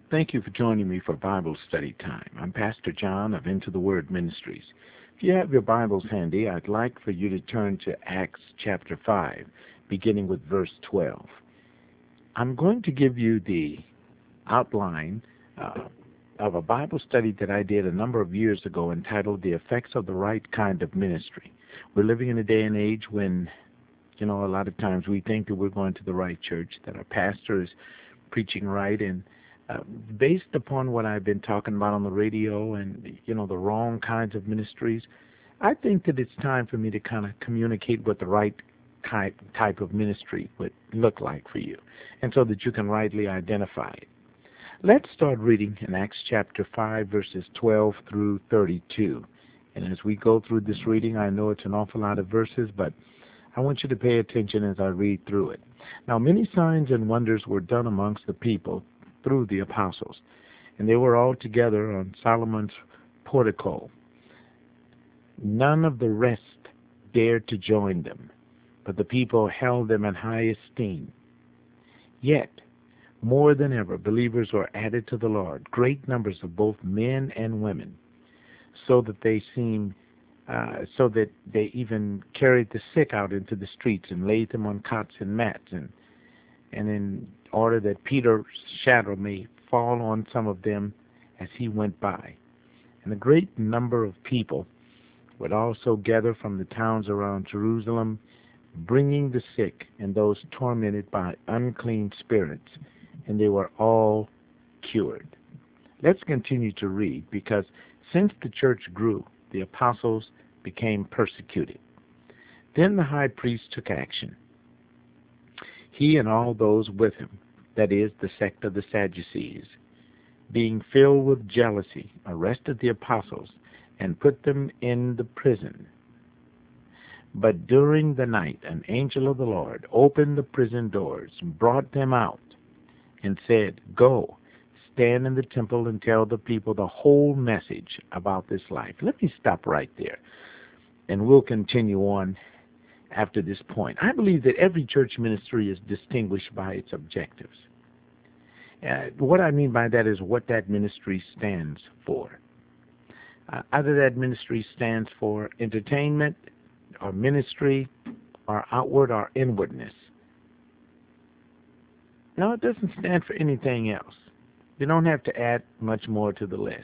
Thank you for joining me for Bible study time. I'm Pastor John of Into the Word Ministries. If you have your Bibles handy, I'd like for you to turn to Acts chapter 5, beginning with verse 12. I'm going to give you the outline of a Bible study that I did a number of years ago entitled The Effects of the Right Kind of Ministry. We're living in a day and age when, a lot of times we think that we're going to the right church, that our pastor is preaching right, and based upon what I've been talking about on the radio and, the wrong kinds of ministries, I think that it's time for me to kind of communicate what the right type of ministry would look like for you, and so that you can rightly identify it. Let's start reading in Acts chapter 5, verses 12 through 32. And as we go through this reading, I know it's an awful lot of verses, but I want you to pay attention as I read through it. Now, many signs and wonders were done amongst the people through the apostles, and they were all together on Solomon's portico. None of the rest dared to join them, but the people held them in high esteem. Yet, more than ever, believers were added to the Lord, great numbers of both men and women, so that they even carried the sick out into the streets and laid them on cots and mats, and in order that Peter's shadow may fall on some of them as he went by. And a great number of people would also gather from the towns around Jerusalem, bringing the sick and those tormented by unclean spirits, and they were all cured. Let's continue to read, because since the church grew, the apostles became persecuted. Then the high priest took action. He and all those with him, that is, the sect of the Sadducees, being filled with jealousy, arrested the apostles and put them in the prison. But during the night an angel of the Lord opened the prison doors and brought them out and said, "Go, stand in the temple and tell the people the whole message about this life." Let me stop right there, and we'll continue on after this point. I believe that every church ministry is distinguished by its objectives. What I mean by that is what that ministry stands for. Either that ministry stands for entertainment or ministry or outward or inwardness. No, it doesn't stand for anything else. You don't have to add much more to the list.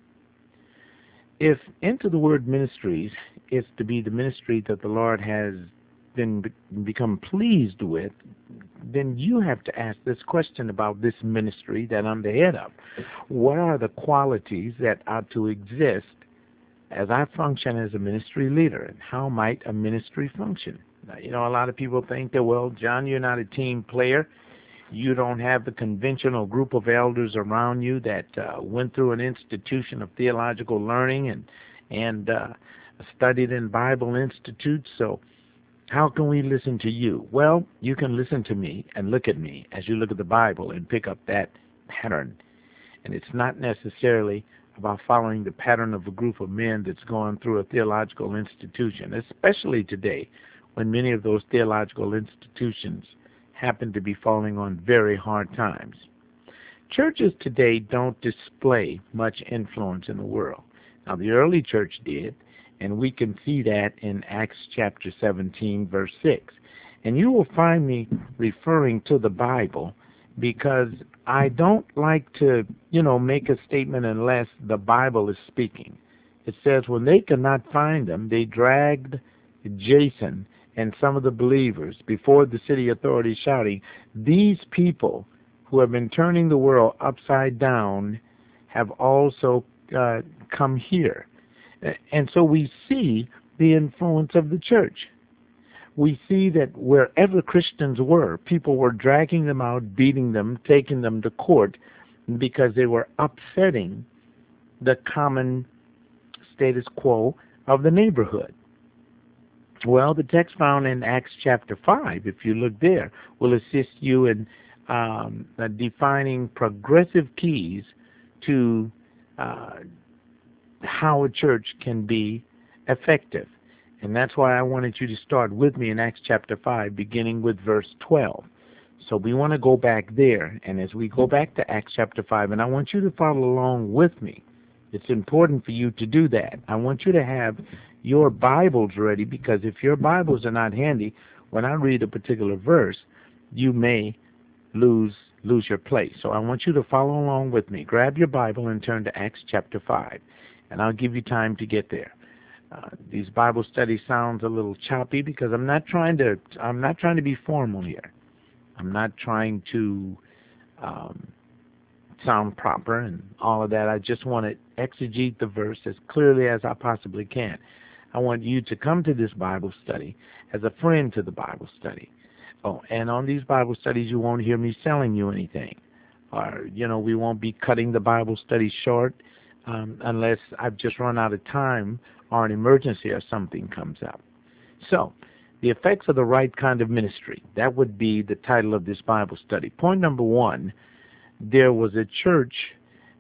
If Into the Word Ministries is to be the ministry that the Lord has become pleased with, then you have to ask this question about this ministry that I'm the head of. What are the qualities that are to exist as I function as a ministry leader, and how might a ministry function? Now, a lot of people think that, well, John, you're not a team player. You don't have the conventional group of elders around you that went through an institution of theological learning and studied in Bible institutes, so how can we listen to you? Well, you can listen to me and look at me as you look at the Bible and pick up that pattern. And it's not necessarily about following the pattern of a group of men that's gone through a theological institution, especially today when many of those theological institutions happen to be falling on very hard times. Churches today don't display much influence in the world. Now, the early church did, and we can see that in Acts chapter 17, verse 6. And you will find me referring to the Bible because I don't like to, make a statement unless the Bible is speaking. It says when they could not find them, they dragged Jason and some of the believers before the city authorities, shouting, "These people who have been turning the world upside down have also come here." And so we see the influence of the church. We see that wherever Christians were, people were dragging them out, beating them, taking them to court because they were upsetting the common status quo of the neighborhood. Well, the text found in Acts chapter 5, if you look there, will assist you in defining progressive keys to how a church can be effective. And that's why I wanted you to start with me in Acts chapter 5, beginning with verse 12. So we want to go back there. And as we go back to Acts chapter 5, and I want you to follow along with me. It's important for you to do that. I want you to have your Bibles ready, because if your Bibles are not handy, when I read a particular verse, you may lose your place. So I want you to follow along with me. Grab your Bible and turn to Acts chapter 5, and I'll give you time to get there. These Bible studies sounds a little choppy because I'm not trying to be formal here. I'm not trying to sound proper and all of that. I just want to exegete the verse as clearly as I possibly can. I want you to come to this Bible study as a friend to the Bible study. Oh, and on these Bible studies, you won't hear me selling you anything. Or, we won't be cutting the Bible study short unless I've just run out of time or an emergency or something comes up. So, the effects of the right kind of ministry. That would be the title of this Bible study. Point number 1, theirs was a church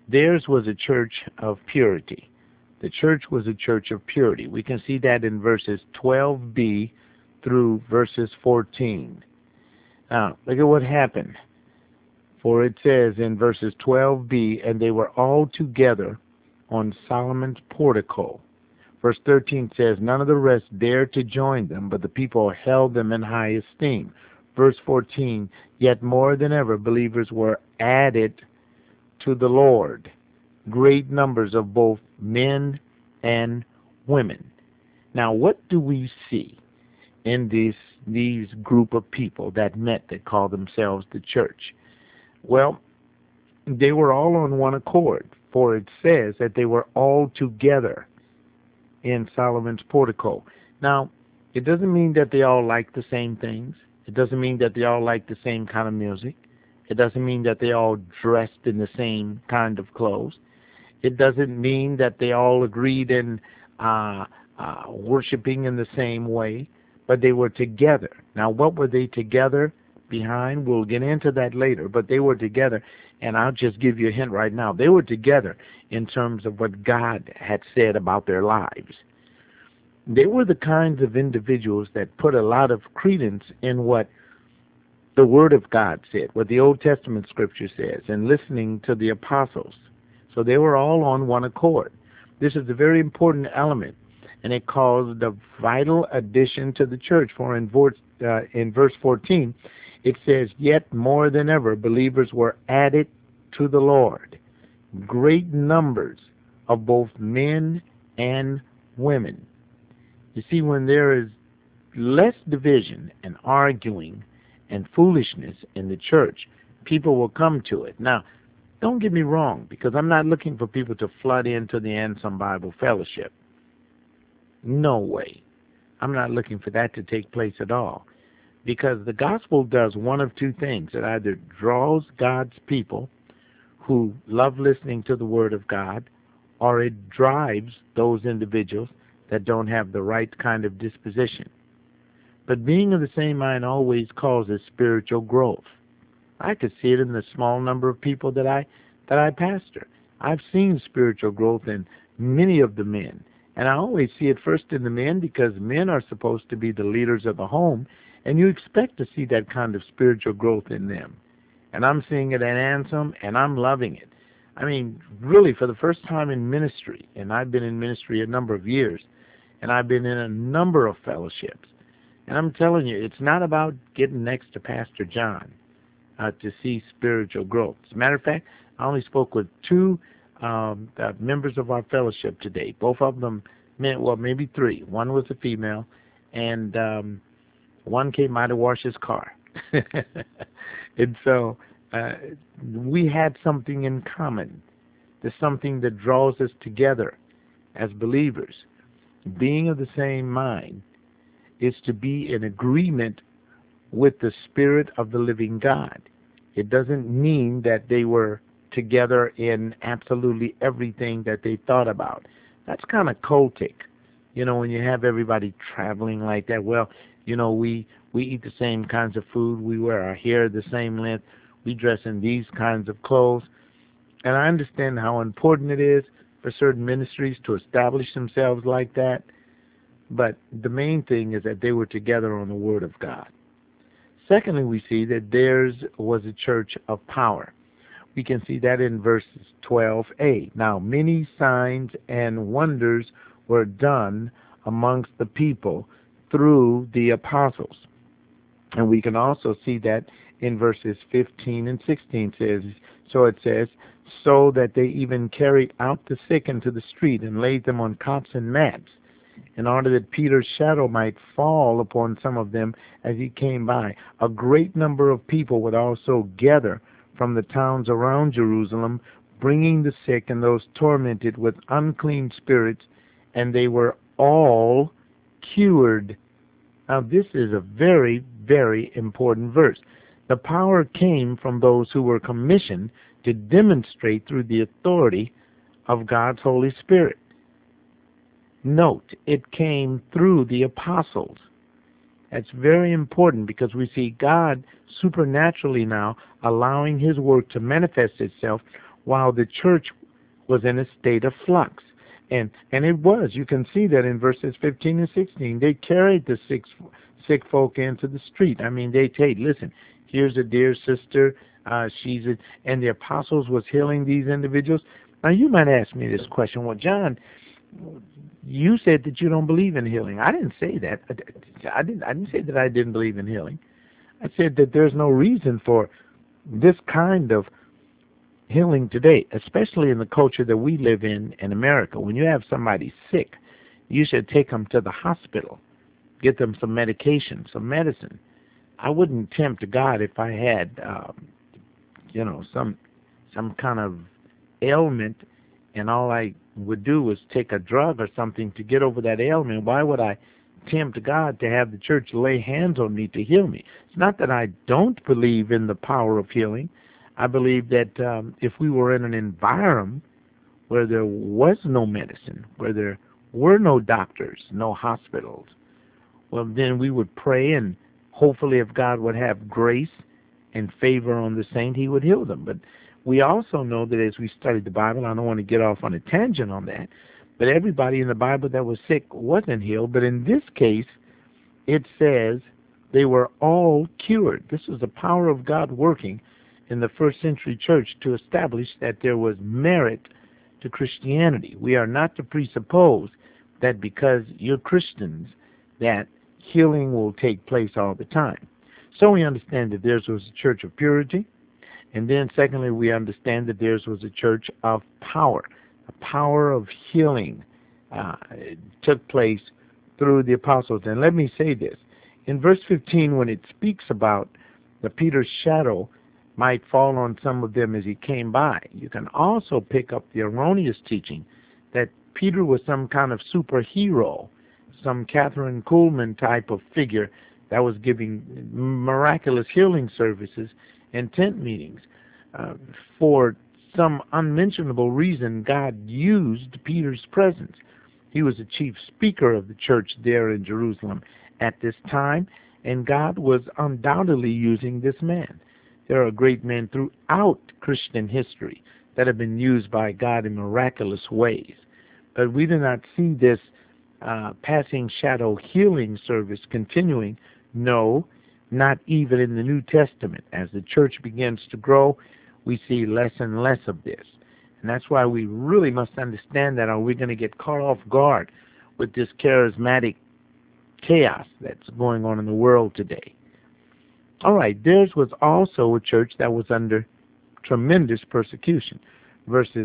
of purity. The church was a church of purity. We can see that in verses 12b through verses 14. Now, look at what happened. For it says in verses 12b, and they were all together on Solomon's portico. Verse 13 says, none of the rest dared to join them, but the people held them in high esteem. Verse 14, yet more than ever believers were added to the Lord, great numbers of both men and women. Now, what do we see in these group of people that met, that called themselves the church? Well, they were all on one accord, for it says that they were all together in Solomon's portico. Now, it doesn't mean that they all like the same things. It doesn't mean that they all like the same kind of music. It doesn't mean that they all dressed in the same kind of clothes. It doesn't mean that they all agreed in worshiping in the same way, but they were together. Now, what were they together behind? We'll get into that later, but they were together, and I'll just give you a hint right now. They were together in terms of what God had said about their lives. They were the kinds of individuals that put a lot of credence in what the Word of God said, what the Old Testament Scripture says, and listening to the apostles. So they were all on one accord. This is a very important element, and it caused a vital addition to the church. For in verse 14, it says, yet more than ever believers were added to the Lord, great numbers of both men and women. You see, when there is less division and arguing and foolishness in the church, people will come to it. Now, don't get me wrong, because I'm not looking for people to flood into the Anselm Bible Fellowship. No way. I'm not looking for that to take place at all. Because the gospel does one of two things. It either draws God's people who love listening to the Word of God, or it drives those individuals that don't have the right kind of disposition. But being of the same mind always causes spiritual growth. I could see it in the small number of people that I pastor. I've seen spiritual growth in many of the men. And I always see it first in the men, because men are supposed to be the leaders of the home, and you expect to see that kind of spiritual growth in them. And I'm seeing it at Anselm, and I'm loving it. I mean, really, for the first time in ministry, and I've been in ministry a number of years, and I've been in a number of fellowships. And I'm telling you, it's not about getting next to Pastor John to see spiritual growth. As a matter of fact, I only spoke with two members of our fellowship today. Both of them, well, maybe three. One was a female, and one came out to wash his car. And so we had something in common. There's something that draws us together as believers. Being of the same mind is to be in agreement with the Spirit of the living God. It doesn't mean that they were together in absolutely everything that they thought about. That's kind of cultic. When you have everybody traveling like that, well, we eat the same kinds of food, we wear our hair the same length, we dress in these kinds of clothes. And I understand how important it is for certain ministries to establish themselves like that. But the main thing is that they were together on the Word of God. Secondly, we see that theirs was a church of power. We can see that in verses 12a. Now, many signs and wonders were done amongst the people through the apostles. And we can also see that in verses 15 and 16 says, so it says, so that they even carried out the sick into the street and laid them on cots and mats, in order that Peter's shadow might fall upon some of them as he came by. A great number of people would also gather from the towns around Jerusalem, bringing the sick and those tormented with unclean spirits, and they were all cured. Now, this is a very, very important verse. The power came from those who were commissioned to demonstrate through the authority of God's Holy Spirit. Note, it came through the apostles. That's very important because we see God supernaturally now allowing his work to manifest itself while the church was in a state of flux. And it was. You can see that in verses 15 and 16. They carried the sick folk into the street. I mean, they said, listen, here's a dear sister. And the apostles was healing these individuals. Now, you might ask me this question. Well, John, you said that you don't believe in healing. I didn't say that. I didn't say that I didn't believe in healing. I said that there's no reason for this kind of healing today, especially in the culture that we live in America. When you have somebody sick, you should take them to the hospital, get them some medication, some medicine. I wouldn't tempt God if I had, some kind of ailment, and all I would do was take a drug or something to get over that ailment. Why would I tempt God to have the church lay hands on me to heal me? It's not that I don't believe in the power of healing. I believe that if we were in an environment where there was no medicine, where there were no doctors, no hospitals, well, then we would pray, and hopefully if God would have grace and favor on the saint, he would heal them. But we also know that as we study the Bible, I don't want to get off on a tangent on that, but everybody in the Bible that was sick wasn't healed. But in this case, it says they were all cured. This was the power of God working in the first century church to establish that there was merit to Christianity. We are not to presuppose that because you're Christians that healing will take place all the time. So we understand that theirs was a church of purity. And then secondly, we understand that theirs was a church of power. The power of healing took place through the apostles. And let me say this. In verse 15, when it speaks about the Peter's shadow might fall on some of them as he came by, you can also pick up the erroneous teaching that Peter was some kind of superhero, some Catherine Kuhlman type of figure that was giving miraculous healing services and tent meetings. For some unmentionable reason, God used Peter's presence. He was the chief speaker of the church there in Jerusalem at this time, and God was undoubtedly using this man. There are great men throughout Christian history that have been used by God in miraculous ways. But we do not see this passing shadow healing service continuing. No, not even in the New Testament. As the church begins to grow, we see less and less of this. And that's why we really must understand that, or we're going to get caught off guard with this charismatic chaos that's going on in the world today. All right, theirs was also a church that was under tremendous persecution, verses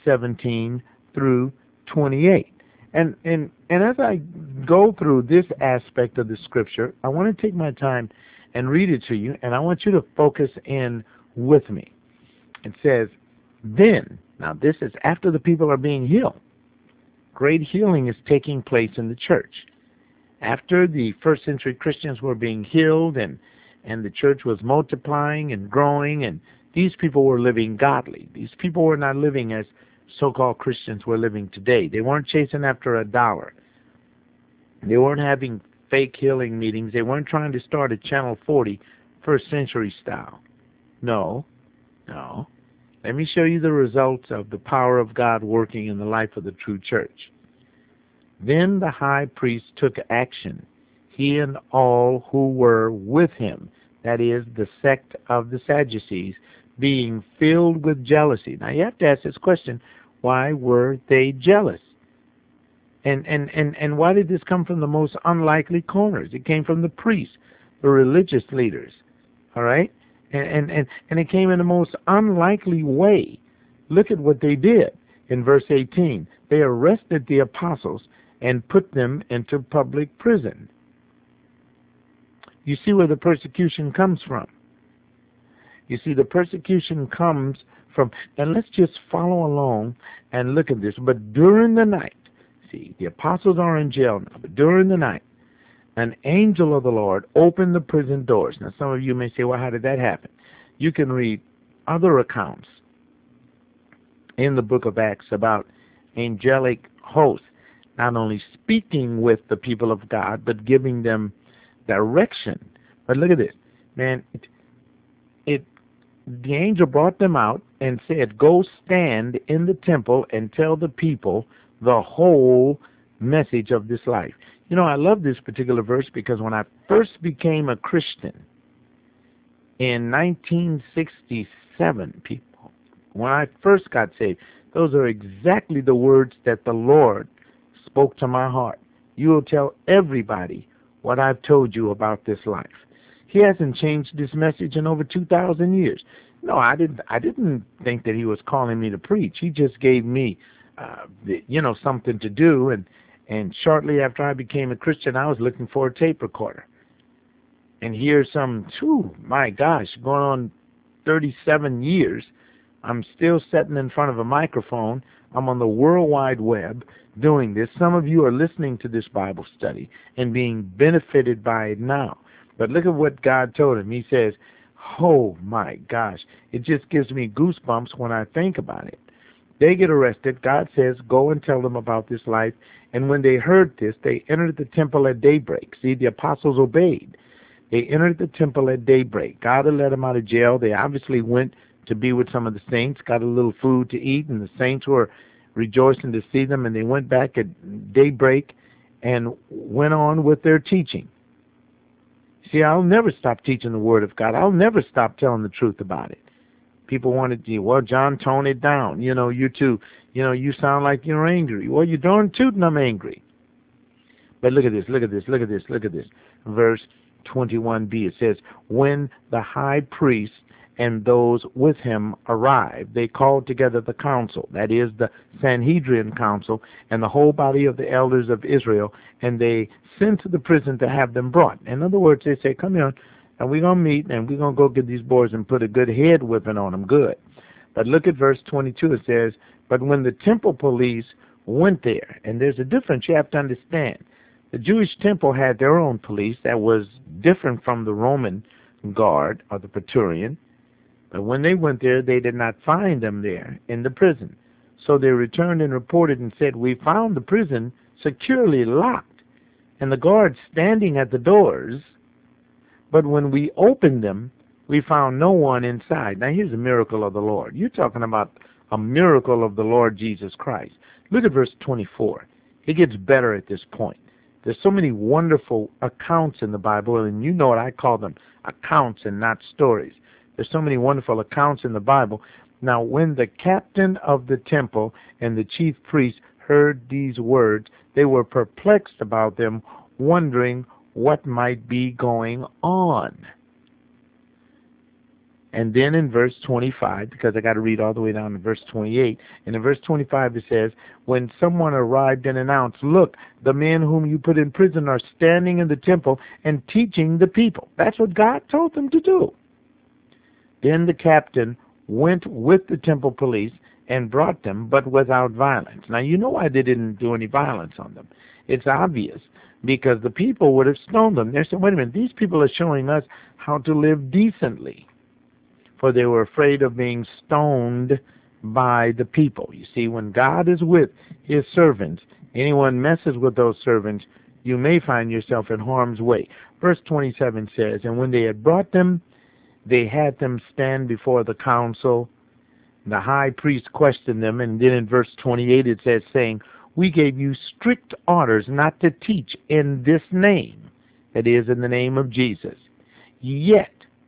17 through 28. And as I go through this aspect of the scripture, I want to take my time and read it to you, and I want you to focus in with me. It says, then, now this is after the people are being healed. Great healing is taking place in the church. After the first century Christians were being healed and the church was multiplying and growing, and these people were living godly. These people were not living as so-called Christians were living today. They weren't chasing after a dollar. They weren't having fake healing meetings. They weren't trying to start a Channel 40 first century style. No. Let me show you the results of the power of God working in the life of the true church. Then the high priest took action, he and all who were with him. that is, the sect of the Sadducees, being filled with jealousy. Now you have to ask this question, why were they jealous? And why did this come from the most unlikely corners? It came from the priests, the religious leaders. All right? And it came in the most unlikely way. Look at what they did in verse 18. They arrested the apostles and put them into public prison. You see where the persecution comes from. You see, the persecution comes from, and let's just follow along and look at this. But during the night, see, the apostles are in jail now, but during the night, an angel of the Lord opened the prison doors. Now, some of you may say, well, how did that happen? You can read other accounts in the book of Acts about angelic hosts not only speaking with the people of God, but giving them direction. But look at this, man. The angel brought them out and said, go stand in the temple and tell the people the whole message of this life. You know, I love this particular verse because when I first became a Christian in 1967, people, when I first got saved, those are exactly the words that the Lord spoke to my heart. You will tell everybody what I've told you about this life. He hasn't changed this message in over 2,000 years. No, I didn't think that he was calling me to preach. He just gave me, something to do. And shortly after I became a Christian, I was looking for a tape recorder. And here's my gosh, going on 37 years, I'm still sitting in front of a microphone. I'm on the World Wide Web doing this. Some of you are listening to this Bible study and being benefited by it now. But look at what God told him. He says, oh my gosh, it just gives me goosebumps when I think about it. They get arrested. God says, go and tell them about this life. And when they heard this, they entered the temple at daybreak. See, the apostles obeyed. They entered the temple at daybreak. God had let them out of jail. They obviously went to be with some of the saints, got a little food to eat, and the saints were rejoicing to see them. And they went back at daybreak and went on with their teaching. See, I'll never stop teaching the Word of God. I'll never stop telling the truth about it. People wanted to, well, John, tone it down. You too, you sound like you're angry. Well, you're darn tootin' I'm angry. But look at this. Verse 21b, it says, when the high priest and those with him arrived, they called together the council, that is the Sanhedrin council, and the whole body of the elders of Israel, and they sent to the prison to have them brought. In other words, they say, come here, and we're going to meet, and we're going to go get these boys and put a good head whipping on them, good. But look at verse 22, it says, but when the temple police went there, and there's a difference you have to understand. The Jewish temple had their own police that was different from the Roman guard or the Praetorian. But when they went there, they did not find them there in the prison. So they returned and reported and said, we found the prison securely locked and the guards standing at the doors. But when we opened them, we found no one inside. Now here's a miracle of the Lord. You're talking about a miracle of the Lord Jesus Christ. Look at verse 24. It gets better at this point. There's so many wonderful accounts in the Bible, and you know what I call them, accounts and not stories. There's so many wonderful accounts in the Bible. Now, when the captain of the temple and the chief priest heard these words, they were perplexed about them, wondering what might be going on. And then in verse 25, because I got to read all the way down to verse 28, and in verse 25 it says, when someone arrived and announced, look, the men whom you put in prison are standing in the temple and teaching the people. That's what God told them to do. Then the captain went with the temple police and brought them, but without violence. Now, you know why they didn't do any violence on them. It's obvious, because the people would have stoned them. They said, wait a minute, these people are showing us how to live decently. For they were afraid of being stoned by the people. You see, when God is with his servants, anyone messes with those servants, you may find yourself in harm's way. Verse 27 says, and when they had brought them, they had them stand before the council. The high priest questioned them, and then in verse 28 it says, saying, we gave you strict orders not to teach in this name, that is, in the name of Jesus. Yet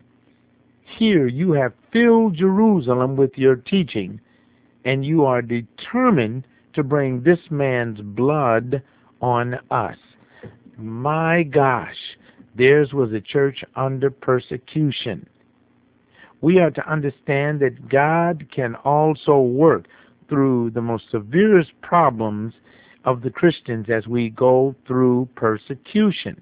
Here you have filled Jerusalem with your teaching, and you are determined to bring this man's blood on us. My gosh, theirs was a church under persecution. We are to understand that God can also work through the most severest problems of the Christians as we go through persecution.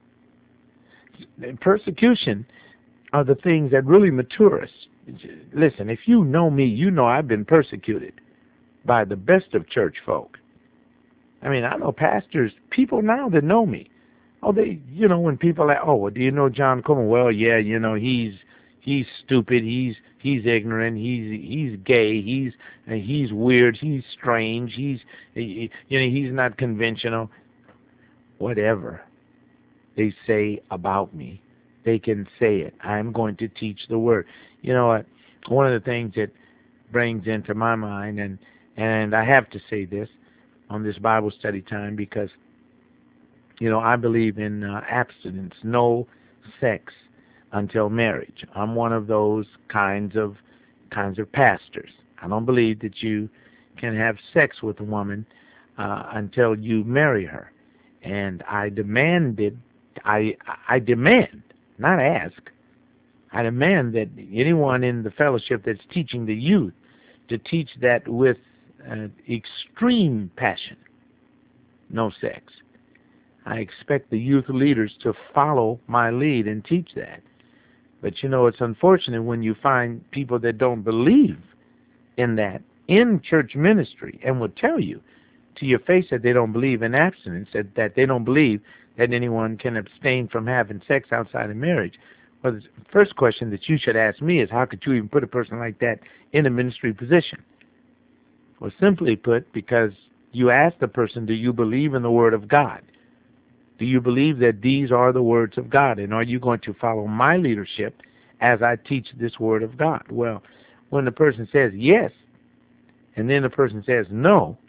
Persecution are the things that really mature us. Listen, if you know me, you know I've been persecuted by the best of church folk. I mean, I know pastors, people now that know me. Oh, when people are, oh, well, do you know John Coleman? Well, yeah, he's stupid, he's ignorant, he's gay, he's weird, he's strange, he's not conventional. Whatever they say about me, they can say it. I'm going to teach the word. You know what? One of the things that brings into my mind, and I have to say this on this Bible study time, because I believe in abstinence, no sex until marriage. I'm one of those kinds of pastors. I don't believe that you can have sex with a woman until you marry her. And I demand, not ask, I demand that anyone in the fellowship that's teaching the youth to teach that with extreme passion. No sex. I expect the youth leaders to follow my lead and teach that. But it's unfortunate when you find people that don't believe in that in church ministry and will tell you to your face that they don't believe in abstinence, that they don't believe that anyone can abstain from having sex outside of marriage. Well, the first question that you should ask me is, how could you even put a person like that in a ministry position? Well, simply put, because you ask the person, do you believe in the Word of God? Do you believe that these are the words of God? And are you going to follow my leadership as I teach this Word of God? Well, when the person says yes, and then the person says no,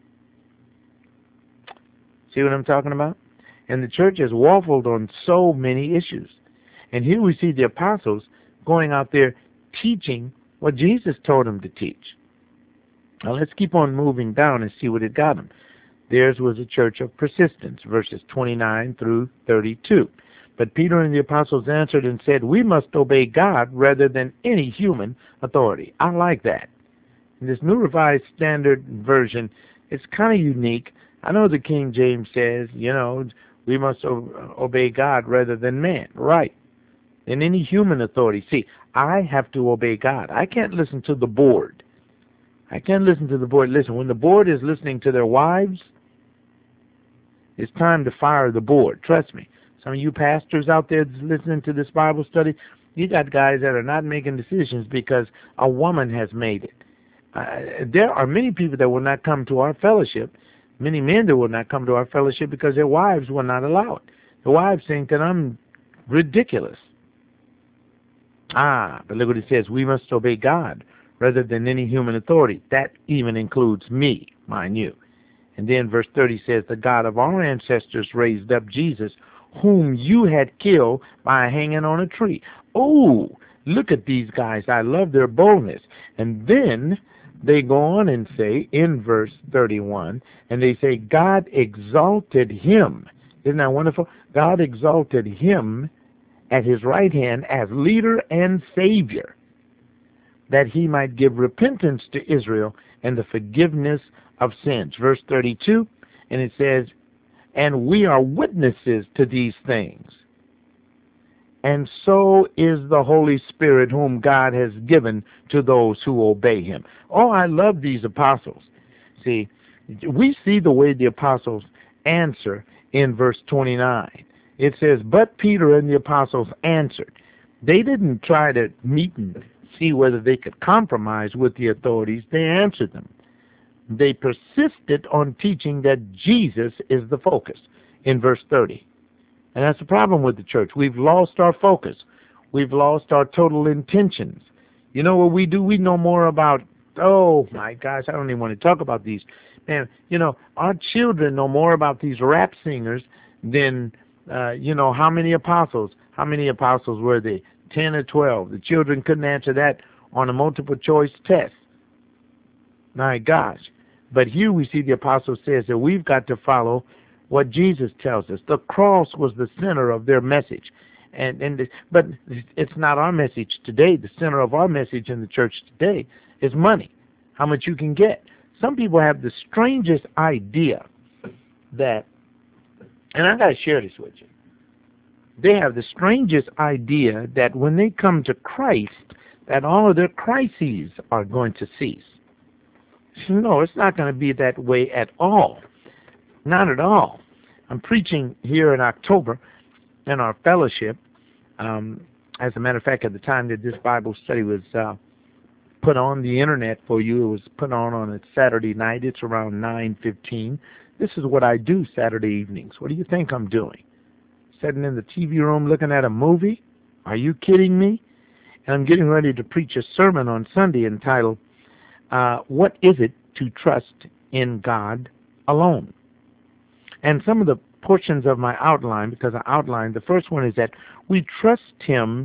see what I'm talking about? And the church has waffled on so many issues. And here we see the apostles going out there teaching what Jesus told them to teach. Now let's keep on moving down and see what it got them. Theirs was a church of persistence, verses 29 through 32. But Peter and the apostles answered and said, we must obey God rather than any human authority. I like that. In this New Revised Standard Version, it's kind of unique. I know the King James says, we must obey God rather than man. Right. Than any human authority. See, I have to obey God. I can't listen to the board. I can't listen to the board. Listen, when the board is listening to their wives, it's time to fire the board. Trust me. Some of you pastors out there listening to this Bible study, you got guys that are not making decisions because a woman has made it. There are many people that will not come to our fellowship, many men that will not come to our fellowship because their wives will not allow it. The wives think that I'm ridiculous. But look what it says. We must obey God rather than any human authority. That even includes me, mind you. And then verse 30 says, the God of our ancestors raised up Jesus, whom you had killed by hanging on a tree. Oh, look at these guys. I love their boldness. And then they go on and say in verse 31, and they say, God exalted him. Isn't that wonderful? God exalted him at his right hand as leader and savior, that he might give repentance to Israel and the forgiveness of sins. Verse 32, and it says, and we are witnesses to these things. And so is the Holy Spirit, whom God has given to those who obey him. Oh, I love these apostles. See, we see the way the apostles answer in verse 29. It says, but Peter and the apostles answered. They didn't try to meet and see whether they could compromise with the authorities. They answered them. They persisted on teaching that Jesus is the focus in verse 30. And that's the problem with the church. We've lost our focus. We've lost our total intentions. You know what we do? We know more about, oh my gosh, I don't even want to talk about these. Man, our children know more about these rap singers than, how many apostles? How many apostles were they? 10 or 12. The children couldn't answer that on a multiple choice test. My gosh. But here we see the apostle says that we've got to follow what Jesus tells us. The cross was the center of their message. But it's not our message today. The center of our message in the church today is money, how much you can get. Some people have the strangest idea that, and I got to share this with you, they have the strangest idea that when they come to Christ, that all of their crises are going to cease. No, it's not going to be that way at all. Not at all. I'm preaching here in October in our fellowship. As a matter of fact, at the time that this Bible study was put on the internet for you, it was put on a Saturday night. It's around 9:15. This is what I do Saturday evenings. What do you think I'm doing? Sitting in the TV room looking at a movie? Are you kidding me? And I'm getting ready to preach a sermon on Sunday entitled, What is it to Trust in God Alone? And some of the portions of my outline, because I outlined, the first one is that we trust Him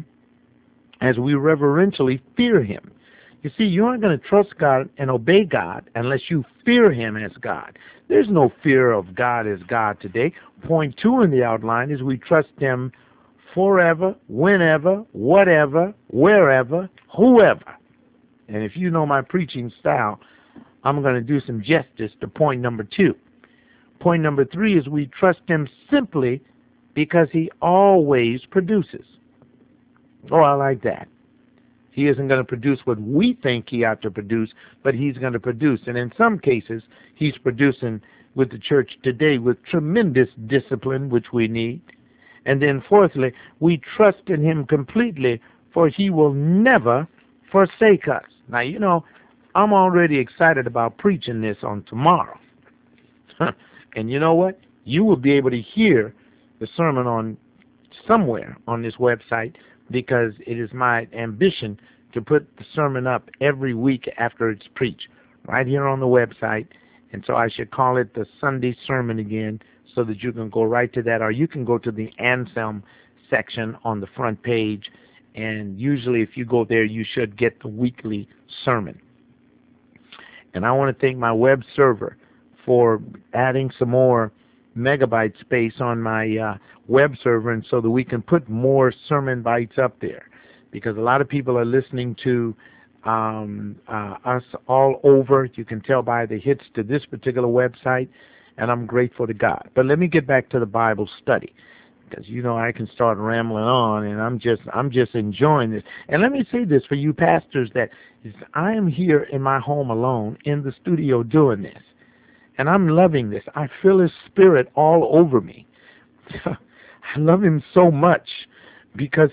as we reverentially fear Him. You see, you aren't going to trust God and obey God unless you fear Him as God. There's no fear of God as God today. Point 2 in the outline is we trust Him forever, whenever, whatever, wherever, whoever. And if you know my preaching style, I'm going to do some justice to point number 2. Point number 3 is we trust Him simply because He always produces. Oh, I like that. He isn't going to produce what we think He ought to produce, but He's going to produce. And in some cases, He's producing with the church today with tremendous discipline, which we need. And then fourthly, we trust in Him completely, for He will never forsake us. Now, you know, I'm already excited about preaching this on tomorrow. And you know what? You will be able to hear the sermon on somewhere on this website, because it is my ambition to put the sermon up every week after it's preached, right here on the website. And so I should call it the Sunday sermon again, so that you can go right to that, or you can go to the Anselm section on the front page, and usually if you go there, you should get the weekly sermon. And I want to thank my web server for adding some more megabyte space on my web server, and so that we can put more sermon bites up there, because a lot of people are listening to us all over. You can tell by the hits to this particular website, and I'm grateful to God. But let me get back to the Bible study, because you know I can start rambling on, and I'm just enjoying this. And let me say this for you pastors, that I am here in my home alone in the studio doing this. And I'm loving this. I feel His Spirit all over me. I love Him so much because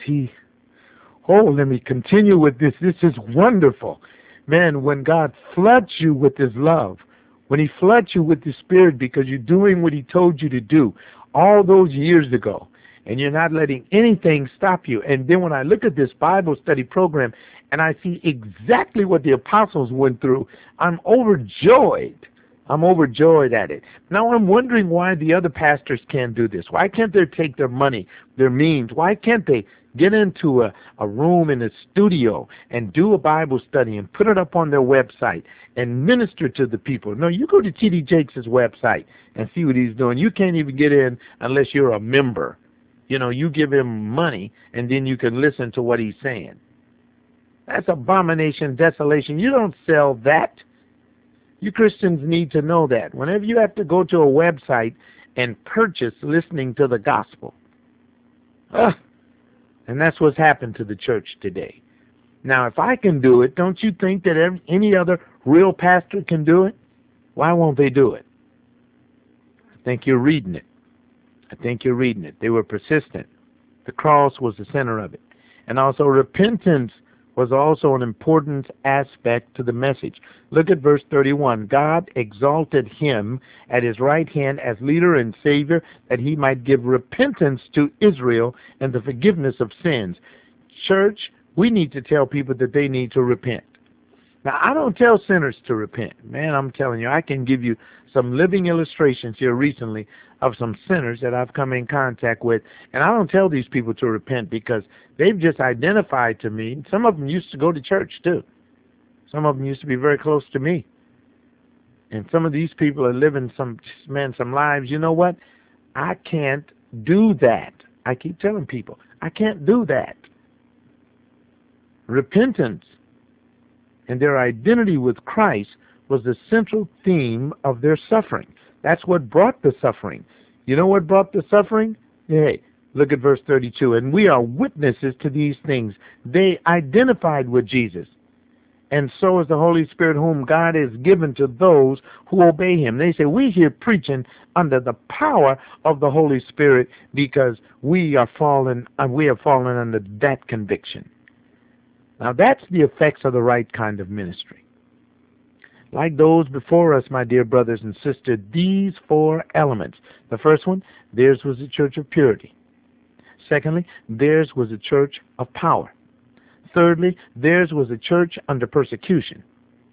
let me continue with this. This is wonderful. Man, when God floods you with His love, when He floods you with His Spirit because you're doing what He told you to do all those years ago, and you're not letting anything stop you. And then when I look at this Bible study program and I see exactly what the apostles went through, I'm overjoyed. I'm overjoyed at it. Now I'm wondering why the other pastors can't do this. Why can't they take their money, their means? Why can't they get into a room in a studio and do a Bible study and put it up on their website and minister to the people? No, you go to T.D. Jakes' website and see what he's doing. You can't even get in unless you're a member. You know, you give him money and then you can listen to what he's saying. That's abomination, desolation. You don't sell that. You Christians need to know that. Whenever you have to go to a website and purchase listening to the gospel. And that's what's happened to the church today. Now, if I can do it, don't you think that any other real pastor can do it? Why won't they do it? I think you're reading it. They were persistent. The cross was the center of it. And also repentance was also an important aspect to the message. Look at verse 31. God exalted Him at His right hand as leader and Savior, that He might give repentance to Israel and the forgiveness of sins. Church, we need to tell people that they need to repent. Now, I don't tell sinners to repent. Man, I'm telling you, I can give you some living illustrations here recently of some sinners that I've come in contact with. And I don't tell these people to repent because they've just identified to me. Some of them used to go to church, too. Some of them used to be very close to me. And some of these people are living some lives. You know what? I can't do that. I keep telling people, I can't do that. Repentance and their identity with Christ was the central theme of their suffering. That's what brought the suffering. You know what brought the suffering? Hey, look at verse 32. And we are witnesses to these things. They identified with Jesus. And so is the Holy Spirit, whom God has given to those who obey him. They say, we here preaching under the power of the Holy Spirit because we have fallen under that conviction. Now, that's the effects of the right kind of ministry. Like those before us, my dear brothers and sisters, these four elements. The first one, theirs was a church of purity. Secondly, theirs was a church of power. Thirdly, theirs was a church under persecution.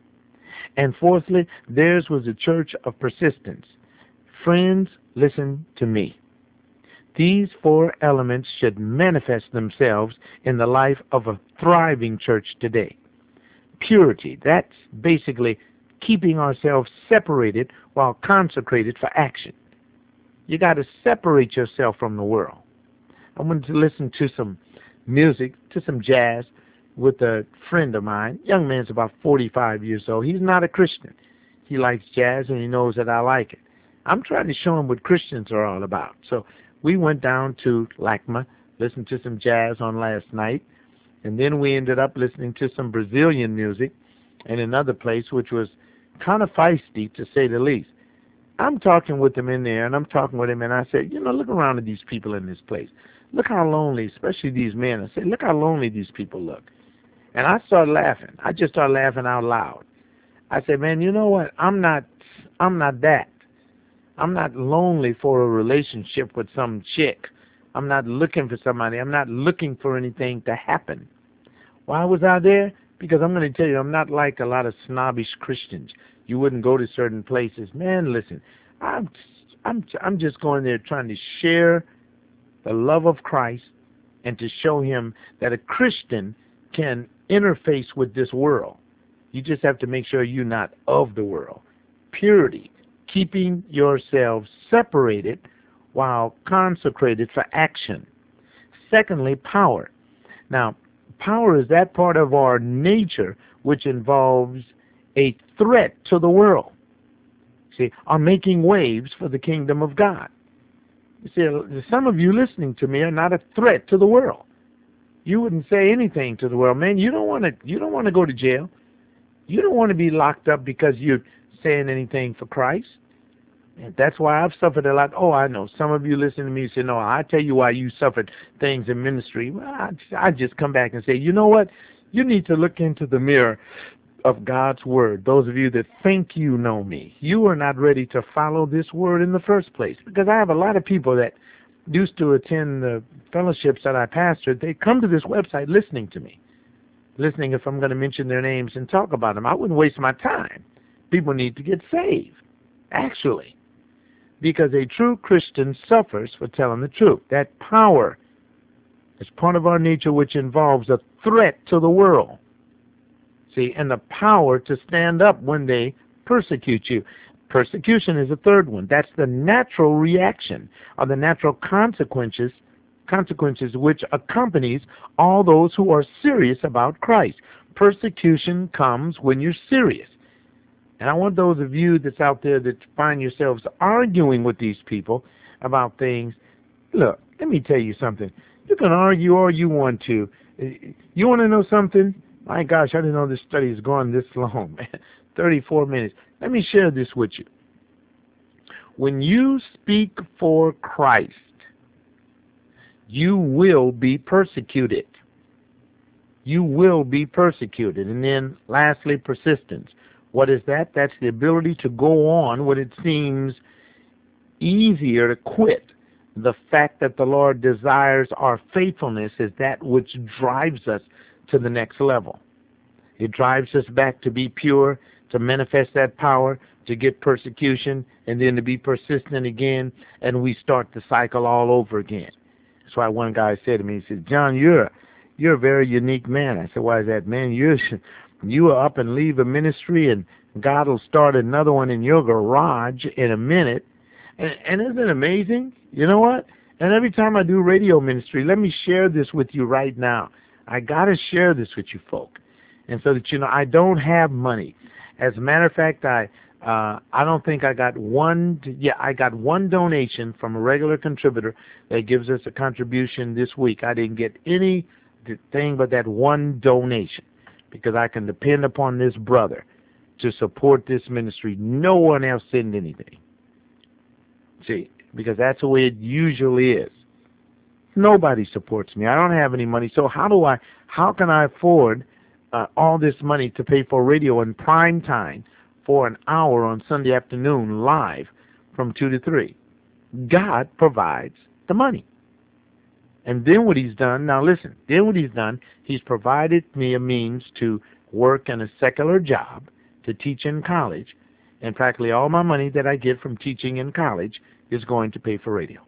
And fourthly, theirs was a church of persistence. Friends, listen to me. These four elements should manifest themselves in the life of a thriving church today. Purity, that's basically keeping ourselves separated while consecrated for action. You got to separate yourself from the world. I wanted to listen to some music, to some jazz, with a friend of mine. Young man's about 45 years old. He's not a Christian. He likes jazz, and he knows that I like it. I'm trying to show him what Christians are all about. So we went down to LACMA, listened to some jazz on last night, and then we ended up listening to some Brazilian music in another place, which was kind of feisty, to say the least. I'm talking with him in there, and I'm talking with him, and I said, look around at these people in this place. Look how lonely, especially these men. I said, look how lonely these people look. And I started laughing. I just started laughing out loud. I said, man, you know what? I'm not that. I'm not lonely for a relationship with some chick. I'm not looking for somebody. I'm not looking for anything to happen. Why was I there? Because I'm going to tell you, I'm not like a lot of snobbish Christians. You wouldn't go to certain places. Man, listen, I'm just going there trying to share the love of Christ and to show him that a Christian can interface with this world. You just have to make sure you're not of the world. Purity, keeping yourselves separated while consecrated for action. Secondly, power. Now, power is that part of our nature which involves a threat to the world. See, are making waves for the kingdom of God. You see, some of you listening to me are not a threat to the world. You wouldn't say anything to the world. Man, you don't want to go to jail. You don't want to be locked up because you're saying anything for Christ. And that's why I've suffered a lot. Oh, I know. Some of you listen to me say, no, I tell you why you suffered things in ministry. Well, I just come back and say, you know what? You need to look into the mirror of God's word. Those of you that think you know me, you are not ready to follow this word in the first place. Because I have a lot of people that used to attend the fellowships that I pastored. They come to this website listening to me, listening if I'm going to mention their names and talk about them. I wouldn't waste my time. People need to get saved, actually, because a true Christian suffers for telling the truth. That power is part of our nature which involves a threat to the world. See, and the power to stand up when they persecute you. Persecution is the third one. That's the natural reaction or the natural consequences which accompanies all those who are serious about Christ. Persecution comes when you're serious. And I want those of you that's out there that find yourselves arguing with these people about things, look, let me tell you something. You can argue all you want to. You want to know something? My gosh, I didn't know this study is going this long, man. 34 minutes. Let me share this with you. When you speak for Christ, you will be persecuted. You will be persecuted. And then, lastly, persistence. What is that? That's the ability to go on when it seems easier to quit. The fact that the Lord desires our faithfulness is that which drives us to the next level. It drives us back to be pure, to manifest that power, to get persecution, and then to be persistent again, and we start the cycle all over again. That's why one guy said to me, he said, John, you're a very unique man. I said, why is that, man? You will up and leave a ministry, and God will start another one in your garage in a minute. And isn't it amazing? You know what? And every time I do radio ministry, let me share this with you right now. I got to share this with you folk. And so that you know, I don't have money. As a matter of fact, I don't think I got one. I got one donation from a regular contributor that gives us a contribution this week. I didn't get anything but that one donation because I can depend upon this brother to support this ministry. No one else sent anything. See, because that's the way it usually is. Nobody supports me. I don't have any money. So how can I afford all this money to pay for radio in prime time for an hour on Sunday afternoon live from 2 to 3? God provides the money. And then what he's done, now listen, he's provided me a means to work in a secular job, to teach in college, and practically all my money that I get from teaching in college is going to pay for radio.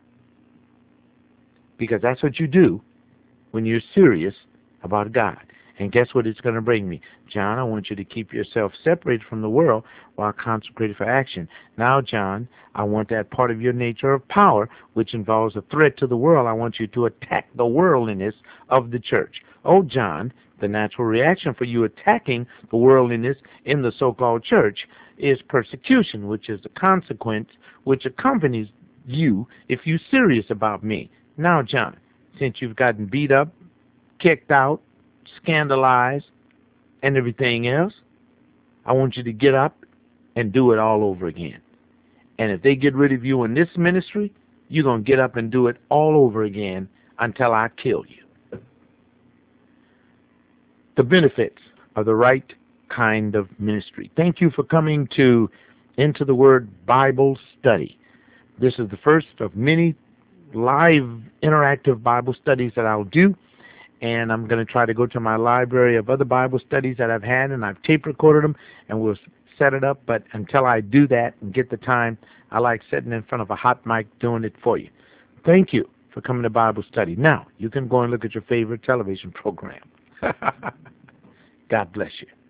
Because that's what you do when you're serious about God. And guess what it's going to bring me? John, I want you to keep yourself separated from the world while consecrated for action. Now, John, I want that part of your nature of power, which involves a threat to the world. I want you to attack the worldliness of the church. Oh, John, the natural reaction for you attacking the worldliness in the so-called church is persecution, which is the consequence which accompanies you if you're serious about me. Now, John, since you've gotten beat up, kicked out, scandalized, and everything else, I want you to get up and do it all over again. And if they get rid of you in this ministry, you're going to get up and do it all over again until I kill you. The benefits of the right kind of ministry. Thank you for coming to Into the Word Bible Study. This is the first of many live interactive Bible studies that I'll do. And I'm going to try to go to my library of other Bible studies that I've had, and I've tape recorded them, and we'll set it up. But until I do that and get the time, I like sitting in front of a hot mic doing it for you. Thank you for coming to Bible study. Now, you can go and look at your favorite television program. God bless you.